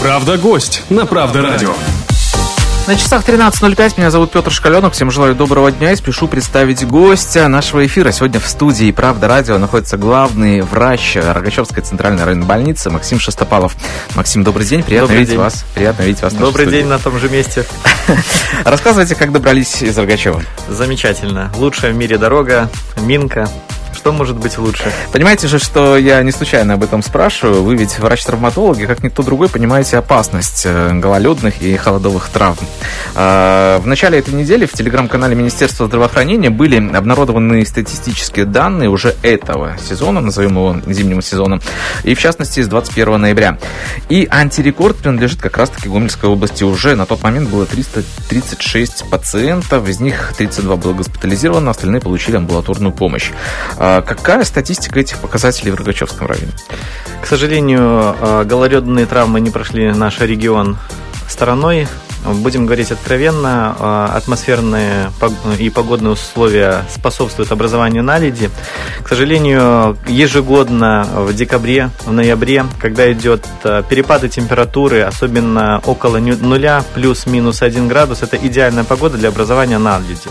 Правда-гость на Правда-радио. На часах 13:05. Меня зовут Петр Шкаленок. Всем желаю доброго дня и спешу представить гостя нашего эфира. Сегодня в студии Правда-радио находится главный врач Рогачевской центральной районной больницы Максим Шестопалов. Максим, добрый день. Приятно видеть вас. Приятно видеть вас. Добрый день на том же месте. Рассказывайте, как добрались из Рогачева. Замечательно. Лучшая в мире дорога, Минка. Что может быть лучше? Понимаете же, что я не случайно об этом спрашиваю. Вы ведь врач-травматолог, и как никто другой понимаете опасность гололедных и холодовых травм. В начале этой недели в телеграм-канале Министерства здравоохранения были обнародованы статистические данные уже этого сезона, назовем его зимним сезоном, и в частности с 21 ноября. И антирекорд принадлежит как раз-таки Гомельской области. Уже на тот момент было 336 пациентов, из них 32 было госпитализировано, остальные получили амбулаторную помощь. Какая статистика этих показателей в Рогачевском районе? К сожалению, гололедные травмы не прошли наш регион стороной. Будем говорить откровенно, атмосферные и погодные условия способствуют образованию наледи. К сожалению, ежегодно в декабре, в ноябре, когда идет перепады температуры, особенно около нуля, плюс-минус 1 градус, это идеальная погода для образования наледи.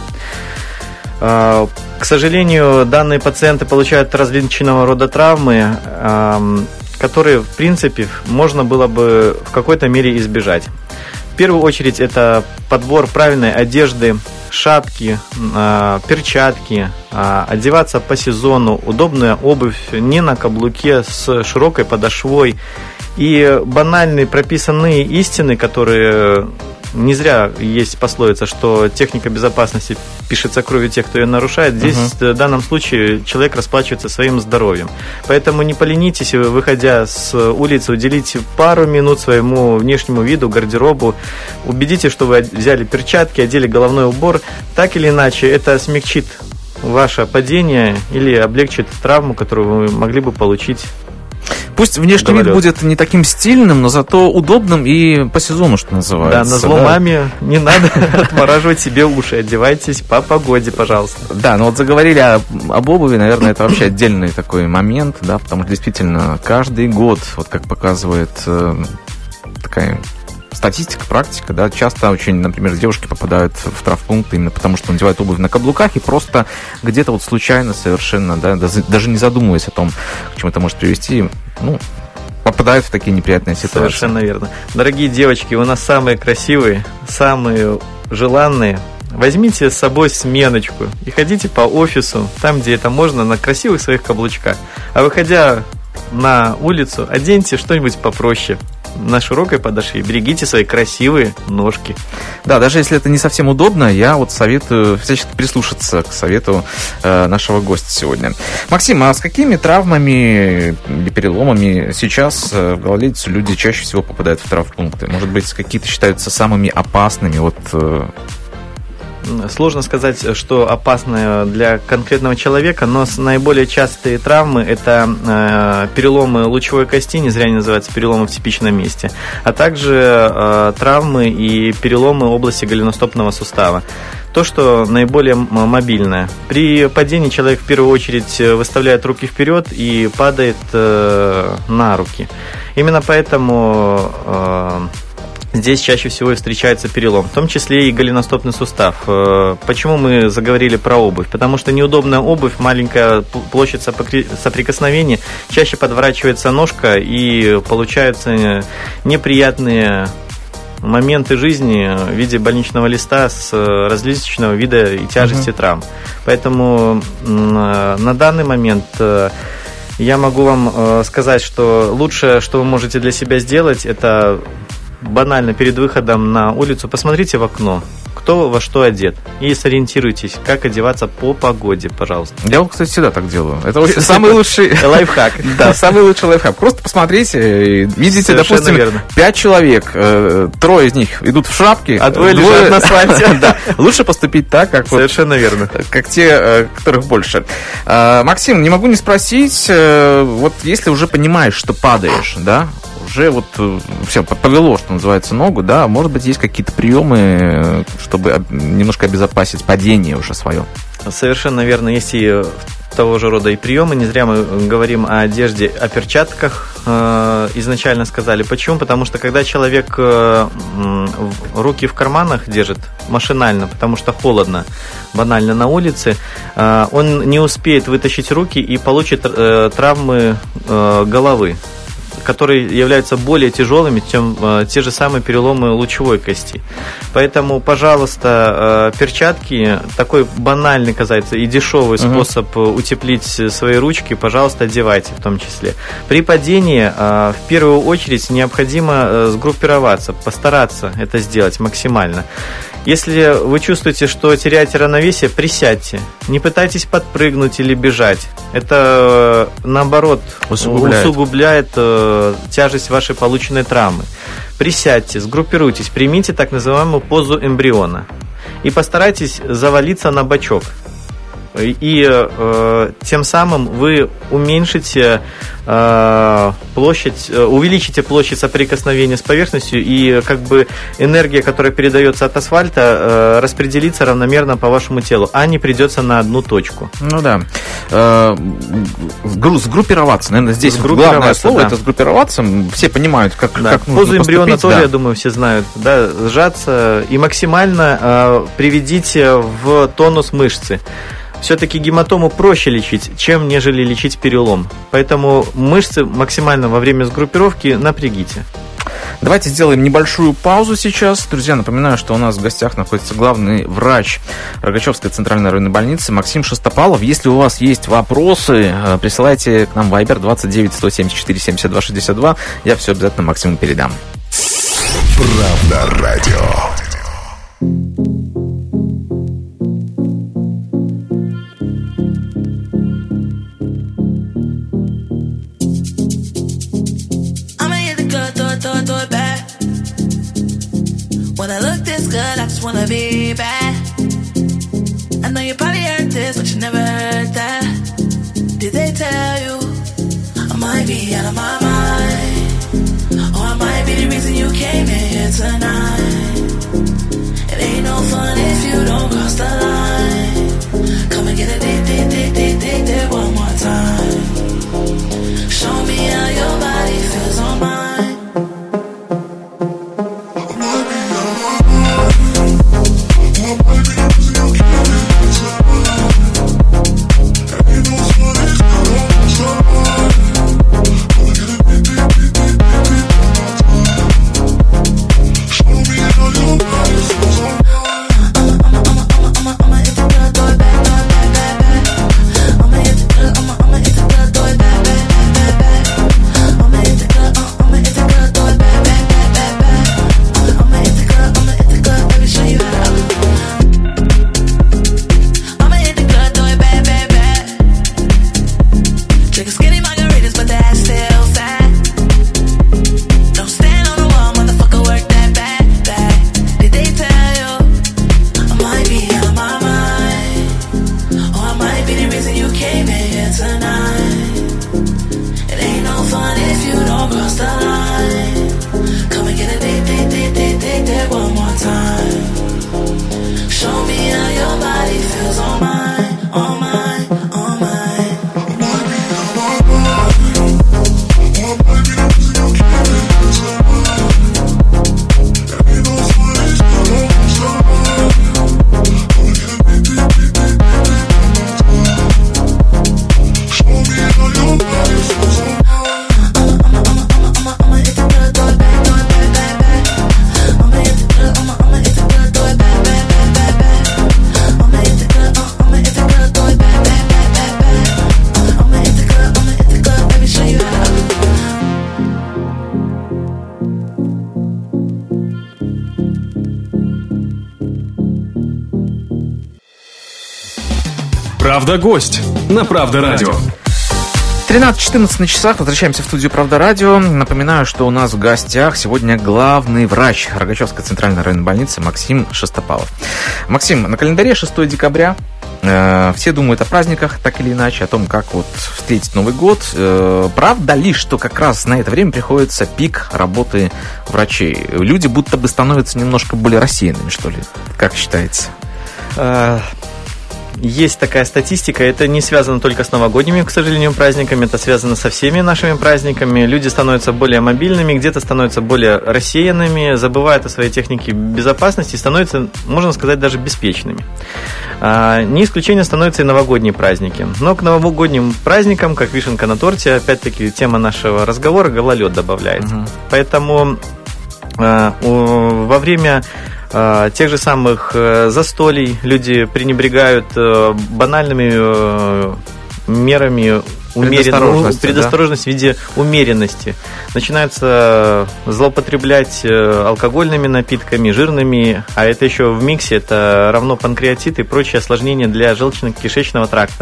К сожалению, данные пациенты получают различного рода травмы, которые, в принципе, можно было бы в какой-то мере избежать. В первую очередь, это подбор правильной одежды, шапки, перчатки, одеваться по сезону, удобная обувь, не на каблуке, с широкой подошвой. И банальные прописанные истины, которые... Не зря есть пословица, что техника безопасности пишется кровью тех, кто ее нарушает. Здесь, в данном случае, человек расплачивается своим здоровьем. Поэтому не поленитесь, выходя с улицы, уделите пару минут своему внешнему виду, гардеробу. Убедитесь, что вы взяли перчатки, одели головной убор. Так или иначе, это смягчит ваше падение или облегчит травму, которую вы могли бы получить. Пусть внешний вид будет не таким стильным, но зато удобным и по сезону, что называется. Да, на зло маме не надо отмораживать себе уши. Одевайтесь по погоде, пожалуйста. Да, но вот заговорили об обуви, наверное, это вообще отдельный такой момент, да, потому что действительно каждый год, вот как показывает такая статистика, практика, да, часто очень, например, девушки попадают в травмпункт именно потому, что надевают обувь на каблуках и просто где-то вот случайно совершенно, да, даже не задумываясь о том, к чему это может привести, попадают в такие неприятные ситуации. Совершенно верно. Дорогие девочки, у нас самые красивые, самые желанные. Возьмите с собой сменочку и ходите по офису, там, где это можно, на красивых своих каблучках. А выходя на улицу, оденьте что-нибудь попроще, на широкой подошве. Берегите свои красивые ножки. Да, даже если это не совсем удобно, я вот советую всячески прислушаться к совету нашего гостя сегодня. Максим, а с какими травмами или переломами сейчас в гололедицу люди чаще всего попадают в травмпункты? Может быть, какие-то считаются самыми опасными? Сложно сказать, что опасно для конкретного человека, но наиболее частые травмы – это переломы лучевой кости, не зря они называются переломы в типичном месте, а также травмы и переломы области голеностопного сустава. То, что наиболее мобильное. При падении человек в первую очередь выставляет руки вперед и падает на руки. Именно поэтому... Здесь чаще всего и встречается перелом, в том числе и голеностопный сустав. Почему мы заговорили про обувь? Потому что неудобная обувь, маленькая площадь соприкосновения, чаще подворачивается ножка и получаются неприятные моменты жизни в виде больничного листа с различного вида и тяжести травм. Поэтому на данный момент... Я могу вам сказать, что лучшее, что вы можете для себя сделать, это банально перед выходом на улицу посмотрите в окно, кто во что одет, и сориентируйтесь, как одеваться по погоде, пожалуйста. Я, кстати, всегда так делаю. Это самый лучший лайфхак. Да, самый лучший лайфхак. Просто посмотрите, видите, допустим, 5 человек, 3 из них идут в шапке, а 2 лежат на асфальте. Лучше поступить так, как совершенно верно, как те, которых больше. Максим, не могу не спросить, вот если уже понимаешь, что падаешь, да, уже вот все повело, что называется, ногу, да, может быть, есть какие-то приемы, чтобы немножко обезопасить падение уже свое? Совершенно верно, есть и того же рода и приемы. Не зря мы говорим о одежде, о перчатках, изначально сказали. Почему? Потому что когда человек руки в карманах держит машинально, потому что холодно, банально на улице, он не успеет вытащить руки и получит травмы головы, которые являются более тяжелыми, чем те же самые переломы лучевой кости. Поэтому, пожалуйста, перчатки, такой банальный, казается, и дешевый способ утеплить свои ручки, пожалуйста, одевайте в том числе. При падении, в первую очередь, необходимо сгруппироваться, постараться это сделать максимально. Если вы чувствуете, что теряете равновесие, присядьте. Не пытайтесь подпрыгнуть или бежать. Это, наоборот, усугубляет тяжесть вашей полученной травмы. Присядьте, сгруппируйтесь, примите так называемую позу эмбриона. И постарайтесь завалиться на бочок. И тем самым вы уменьшите площадь, увеличите площадь соприкосновения с поверхностью, и как бы энергия, которая передается от асфальта, распределится равномерно по вашему телу, а не придется на одну точку. Ну да. Сгруппироваться, наверное, здесь главное слово, да. Это сгруппироваться. Все понимают, как нужно поступить. Позу эмбриона тоже, я думаю, все знают. Да, сжаться и максимально приведите в тонус мышцы. Все-таки гематому проще лечить, чем нежели лечить перелом. Поэтому мышцы максимально во время сгруппировки напрягите. Давайте сделаем небольшую паузу сейчас. Друзья, напоминаю, что у нас в гостях находится главный врач Рогачевской центральной районной больницы Максим Шестопалов. Если у вас есть вопросы, присылайте к нам Viber 29 174 72 62. Я все обязательно Максиму передам. Правда радио. When I look this good, I just wanna be bad. I know you probably heard this, but you never heard that. Did they tell you I might be out of my mind? Or I might be the reason you came in here tonight. It ain't no fun if you don't cross the line. Come and get a date one more time. Show me how your body feels on mine. Правда гость на Правда радио. 13:14 на часах. Возвращаемся в студию «Правда радио». Напоминаю, что у нас в гостях сегодня главный врач Рогачевской центральной районной больницы Максим Шестопалов. Максим, на календаре 6 декабря. Все думают о праздниках, так или иначе, о том, как вот встретить Новый год. Правда ли, что как раз на это время приходится пик работы врачей? Люди будто бы становятся немножко более рассеянными, что ли? Как считаете? есть такая статистика, это не связано только с новогодними, к сожалению, праздниками, это связано со всеми нашими праздниками. Люди становятся более мобильными, где-то становятся более рассеянными, забывают о своей технике безопасности и становятся, можно сказать, даже беспечными. Не исключением становятся и новогодние праздники. Но к новогодним праздникам, как вишенка на торте, опять-таки тема нашего разговора, гололед добавляется. Поэтому во время тех же самых застолий люди пренебрегают банальными мерами предосторожность в виде умеренности. Начинаются злоупотреблять алкогольными напитками, жирными, а это еще в миксе, это равно панкреатит и прочие осложнения для желчно-кишечного тракта.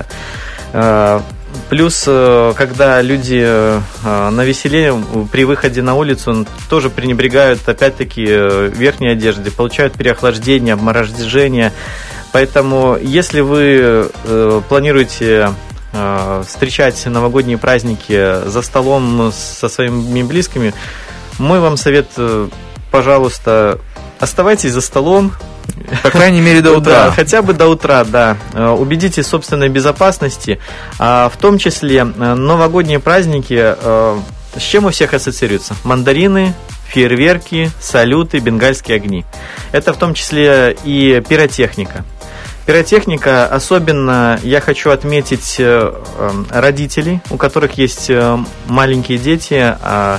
Плюс, когда люди на веселе при выходе на улицу тоже пренебрегают, опять-таки, верхней одеждой, получают переохлаждение, обморожение. Поэтому, если вы планируете встречать новогодние праздники за столом со своими близкими, мой вам совет, пожалуйста, оставайтесь за столом. По крайней мере, до утра. Да, хотя бы до утра, да. Убедитесь в собственной безопасности. В том числе новогодние праздники, с чем у всех ассоциируются? Мандарины, фейерверки, салюты, бенгальские огни. Это в том числе и пиротехника. Пиротехника, особенно я хочу отметить родителей, у которых есть маленькие дети.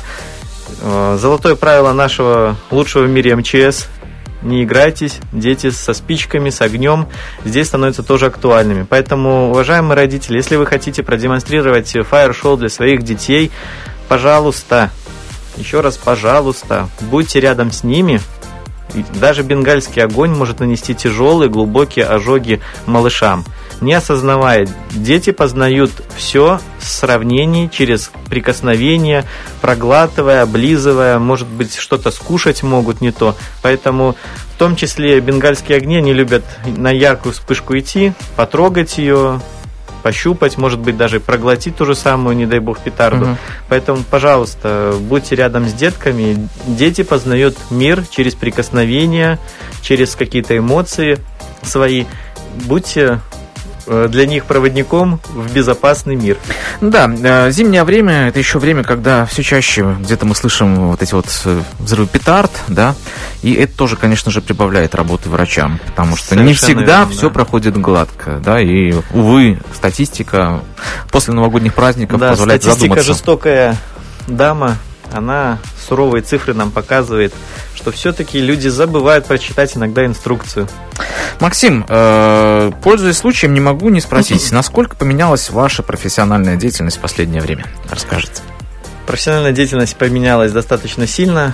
Золотое правило нашего лучшего в мире МЧС: не играйтесь, дети со спичками, с огнем, здесь становятся тоже актуальными. Поэтому, уважаемые родители, если вы хотите продемонстрировать фаер-шоу для своих детей, пожалуйста, еще раз, пожалуйста, будьте рядом с ними. Даже бенгальский огонь может нанести тяжелые, глубокие ожоги малышам. Не осознавая, дети познают все с сравнений, через прикосновение, проглатывая, облизывая, может быть, что-то скушать могут не то. Поэтому в том числе бенгальские огни, они любят на яркую вспышку идти, потрогать ее, пощупать, может быть, даже проглотить ту же самую, не дай бог, петарду. Поэтому, пожалуйста, будьте рядом с детками. Дети познают мир через прикосновения, через какие-то эмоции свои. Будьте для них проводником в безопасный мир. Да, зимнее время – это еще время, когда все чаще где-то мы слышим вот эти вот взрывы петард, да, и это тоже, конечно же, прибавляет работы врачам, потому что совершенно не всегда верно, все проходит гладко, да, и, увы, статистика после новогодних праздников позволяет задуматься. Статистика жестокая дама, она суровые цифры нам показывает, что все-таки люди забывают прочитать иногда инструкцию. Максим, пользуясь случаем, не могу не спросить, насколько поменялась ваша профессиональная деятельность в последнее время? Расскажите. Профессиональная деятельность поменялась достаточно сильно.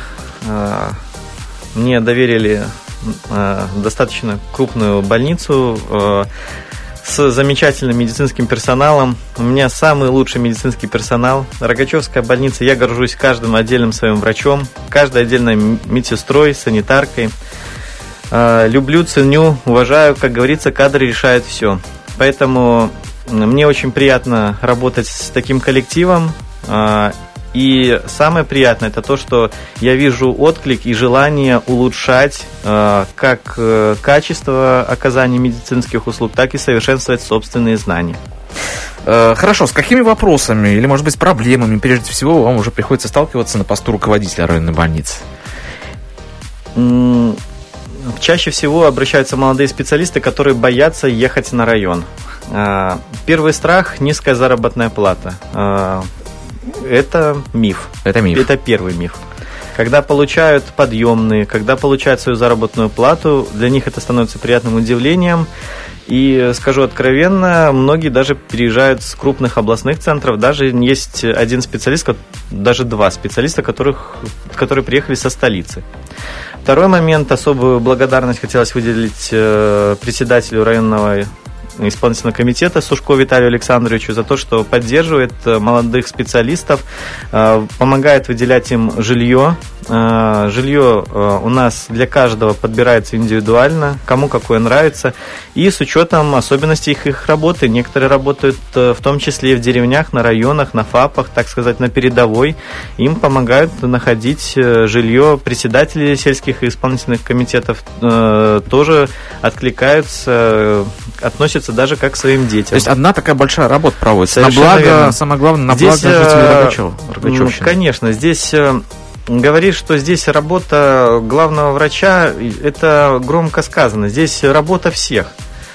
Мне доверили достаточно крупную больницу с замечательным медицинским персоналом. У меня самый лучший медицинский персонал. Рогачевская больница, я горжусь каждым отдельным своим врачом, каждой отдельной медсестрой, санитаркой. Люблю, ценю, уважаю, как говорится, кадры решают все. Поэтому мне очень приятно работать с таким коллективом. И самое приятное – это то, что я вижу отклик и желание улучшать как качество оказания медицинских услуг, так и совершенствовать собственные знания. Хорошо, с какими вопросами или, может быть, с проблемами, прежде всего, вам уже приходится сталкиваться на посту руководителя районной больницы? Чаще всего обращаются молодые специалисты, которые боятся ехать на район. Первый страх – низкая заработная плата. Это миф. Это миф. Это первый миф. Когда получают подъемные, когда получают свою заработную плату, для них это становится приятным удивлением. И скажу откровенно, многие даже переезжают с крупных областных центров. Даже есть один специалист, даже два специалиста, которые приехали со столицы. Второй момент, особую благодарность хотелось выделить председателю районного исполнительного комитета Сушко Виталию Александровичу за то, что поддерживает молодых специалистов, помогает выделять им жилье, Жилье у нас для каждого подбирается индивидуально, кому какое нравится, и с учетом особенностей их работы. Некоторые работают в том числе и в деревнях, на районах, на ФАПах, так сказать, на передовой. Им помогают находить жилье. Председатели сельских и исполнительных комитетов тоже откликаются, относятся даже как к своим детям. То есть одна такая большая работа проводится. Совершенно на благо, верно. Самое главное, на Здесь, благо жителей Рогачевщины. Конечно, здесь говорит, что здесь работа главного врача, это громко сказано. Здесь работа всех.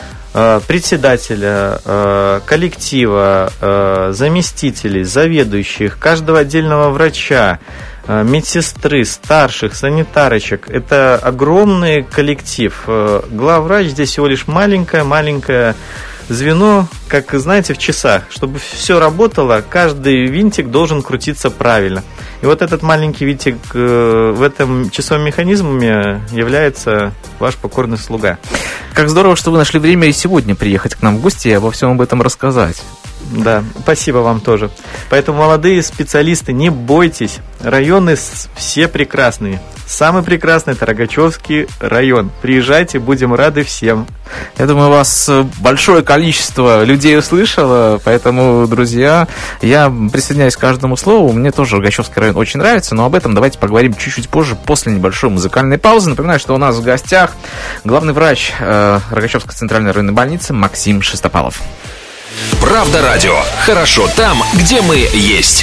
Председателя, коллектива, заместителей, заведующих, каждого отдельного врача, медсестры, старших, санитарочек. Это огромный коллектив. Главврач здесь всего лишь маленькое звено, как, знаете, в часах. Чтобы все работало, каждый винтик должен крутиться правильно. И вот этот маленький винтик в этом часовом механизме является ваш покорный слуга. Как здорово, что вы нашли время и сегодня приехать к нам в гости и обо всем об этом рассказать. Да, спасибо вам тоже. Поэтому, молодые специалисты, не бойтесь. Районы все прекрасные. Самый прекрасный – это Рогачевский район. Приезжайте, будем рады всем. Я думаю, вас большое количество людей услышало, поэтому, друзья, я присоединяюсь к каждому слову. Мне тоже Рогачевский район очень нравится, но об этом давайте поговорим чуть-чуть позже, после небольшой музыкальной паузы. Напоминаю, что у нас в гостях главный врач Рогачевской центральной районной больницы Максим Шестопалов. Правда радио. Хорошо там, где мы есть.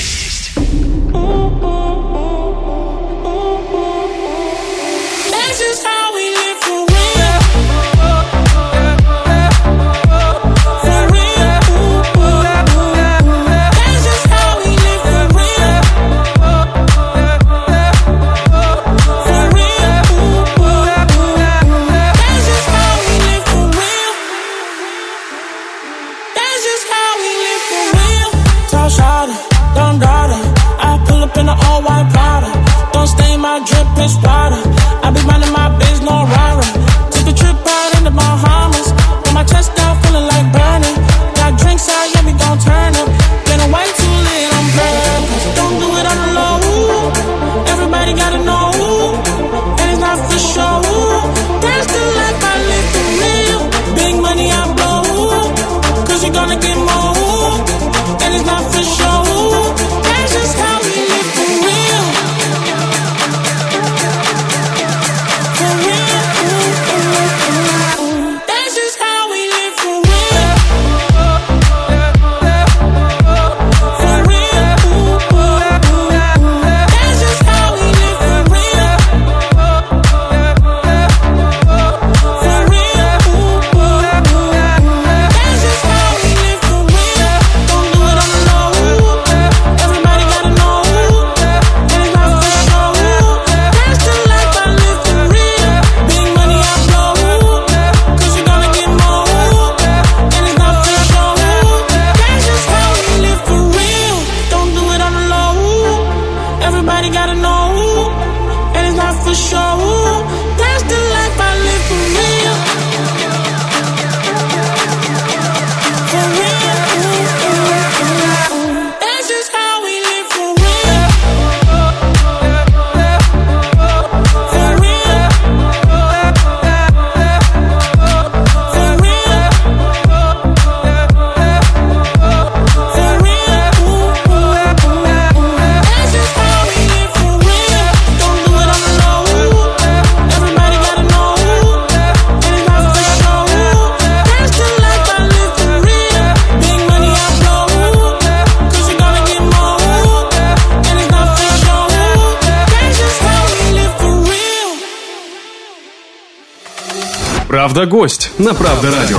Правда гость на Правда радио.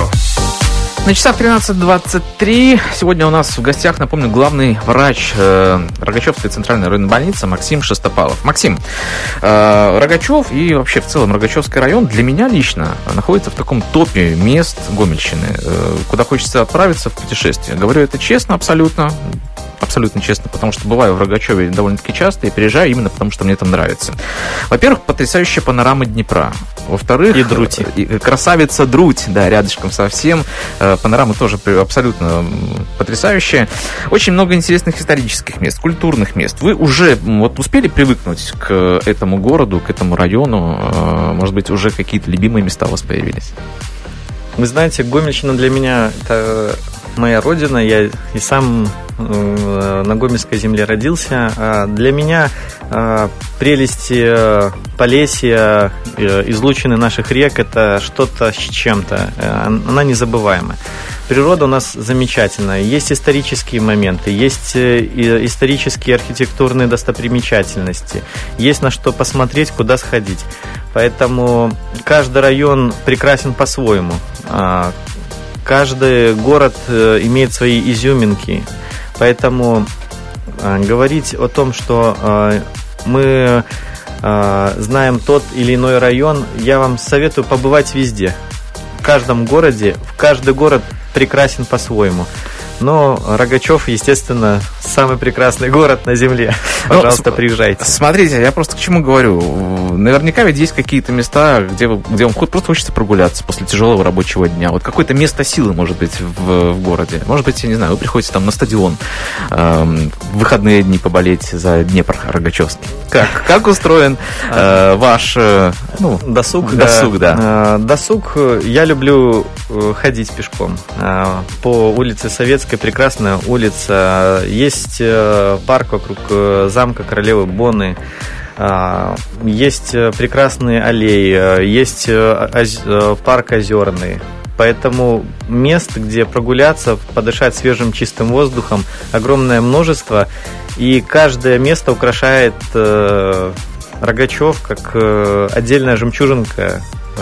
На часах 13:23. Сегодня у нас в гостях, напомню, главный врач Рогачевской центральной районной больницы Максим Шестопалов. Максим, Рогачев и вообще в целом Рогачевский район для меня лично находится в таком топе мест Гомельщины, куда хочется отправиться в путешествие. Говорю это честно, абсолютно честно, потому что бываю в Рогачеве довольно-таки часто и приезжаю именно потому, что мне там нравится. Во-первых, потрясающая панорама Днепра. Во-вторых, и Друти. Красавица Друдь, да, рядышком совсем. Панорама тоже абсолютно потрясающая. Очень много интересных исторических мест, культурных мест. Вы уже вот успели привыкнуть к этому городу, к этому району? Может быть, уже какие-то любимые места у вас появились? Вы знаете, Гомельщина для меня это моя родина. Я и сам на Гомельской земле родился. Для меня прелести Полесья, излучины наших рек – это что-то с чем-то. Она незабываемая. Природа у нас замечательная. Есть исторические моменты, есть исторические архитектурные достопримечательности, есть на что посмотреть, куда сходить. Поэтому каждый район прекрасен по-своему. Каждый город имеет свои изюминки. Поэтому говорить о том, что мы знаем тот или иной район, я вам советую побывать везде. В каждом городе, каждый город прекрасен по-своему. Но Рогачев, естественно, самый прекрасный город на земле. Пожалуйста, приезжайте. Смотрите, я просто к чему говорю. Наверняка ведь есть какие-то места, где вам просто хочется прогуляться после тяжелого рабочего дня. Вот какое-то место силы, может быть, в городе. Может быть, я не знаю, вы приходите там на стадион в выходные дни поболеть за Днепр Рогачевский. Как устроен ваш досуг? Досуг, да. Досуг я люблю ходить пешком. По улице Советской, прекрасная улица. Есть парк вокруг замка королевы Бонны. Есть прекрасные аллеи. Есть парк Озерный. Поэтому мест, где прогуляться, подышать свежим чистым воздухом, огромное множество. И каждое место украшает Рогачев как отдельная жемчужинка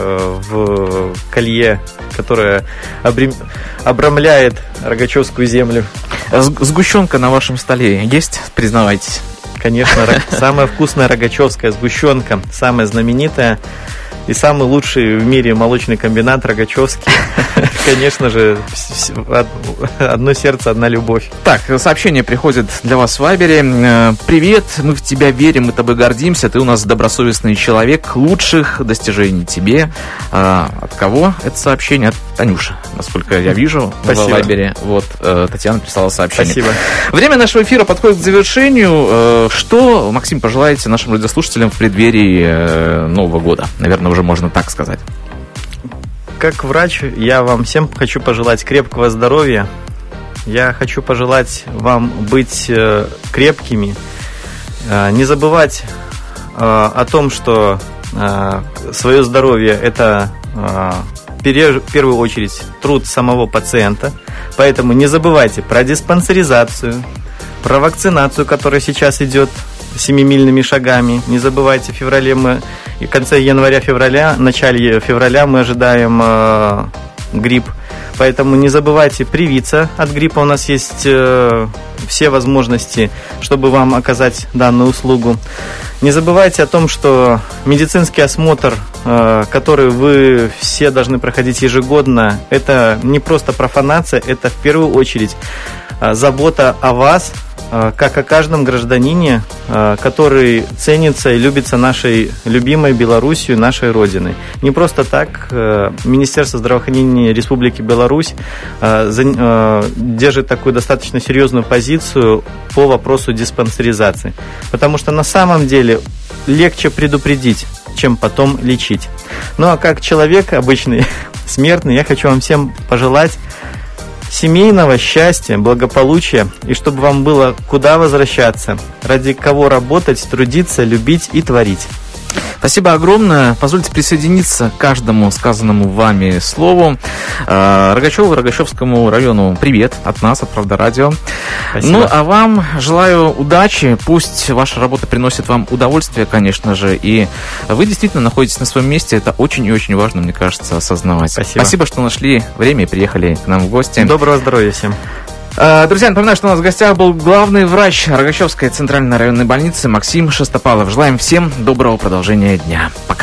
в колье, которая обрамляет Рогачевскую землю. Сгущенка на вашем столе есть, признавайтесь? Конечно, самая вкусная рогачевская сгущенка, самая знаменитая и самый лучший в мире молочный комбинат Рогачевский. Конечно же, одно сердце, одна любовь. Так, сообщение приходит для вас в Вайбере. Привет, мы в тебя верим, мы тобой гордимся. Ты у нас добросовестный человек. Лучших достижений тебе. От кого это сообщение? От Танюши, насколько я вижу. Спасибо. В Вайбере. Вот, Татьяна прислала сообщение. Спасибо. Время нашего эфира подходит к завершению. Что, Максим, пожелаете нашим радиослушателям в преддверии Нового года? Наверное, уже можно так сказать. Как врач, я вам всем хочу пожелать крепкого здоровья. Я хочу пожелать вам быть крепкими. Не забывать о том, что свое здоровье – это в первую очередь труд самого пациента. Поэтому не забывайте про диспансеризацию, про вакцинацию, которая сейчас идет семимильными шагами. Не забывайте, в конце января-февраля, начале февраля мы ожидаем грипп. Поэтому не забывайте привиться от гриппа. У нас есть все возможности, чтобы вам оказать данную услугу. Не забывайте о том, что медицинский осмотр, который вы все должны проходить ежегодно, это не просто профанация, это в первую очередь забота о вас, как о каждом гражданине, который ценится и любится нашей любимой Белоруссией, нашей Родиной. Не просто так Министерство здравоохранения Республики Беларусь держит такую достаточно серьезную позицию по вопросу диспансеризации. Потому что на самом деле легче предупредить, чем потом лечить. Ну а как человек обычный, смертный, я хочу вам всем пожелать семейного счастья, благополучия, и чтобы вам было куда возвращаться, ради кого работать, трудиться, любить и творить. Спасибо огромное. Позвольте присоединиться к каждому сказанному вами слову. Рогачеву, Рогачевскому району привет от нас, от Правда Радио. Спасибо. Ну, а вам желаю удачи. Пусть ваша работа приносит вам удовольствие, конечно же, и вы действительно находитесь на своем месте. Это очень и очень важно, мне кажется, осознавать. Спасибо, что нашли время и приехали к нам в гости. Доброго здоровья всем. Друзья, напоминаю, что у нас в гостях был главный врач Рогачевской центральной районной больницы Максим Шестопалов. Желаем всем доброго продолжения дня. Пока.